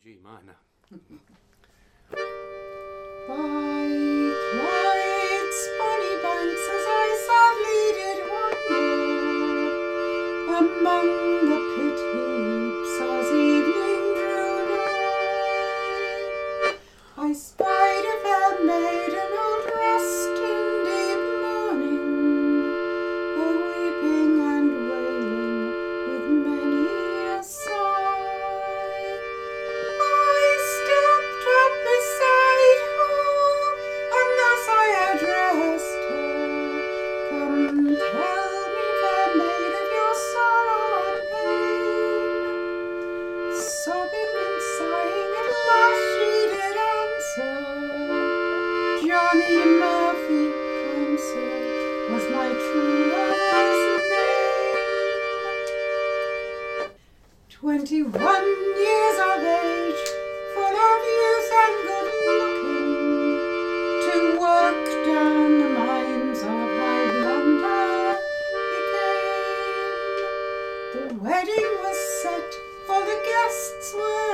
G minor. By Clyde's bonny banks as I sadly did wander, among the pit heaps as evening drew nigh, I spied a fair maiden all dressed in deep mourning, a-weeping and wailing with many a sigh. I stepped up beside her, and thus I addressed her, "Come, tell me, fair maid, of your sorrow and pain." Sobbing and sighing, at last she did answer, "Johnny Murphy, kind sir, was my true love's name." 21 years of age, full of youth and good looking, to work down the mines of high blunder he came. The wedding was set, for the guests were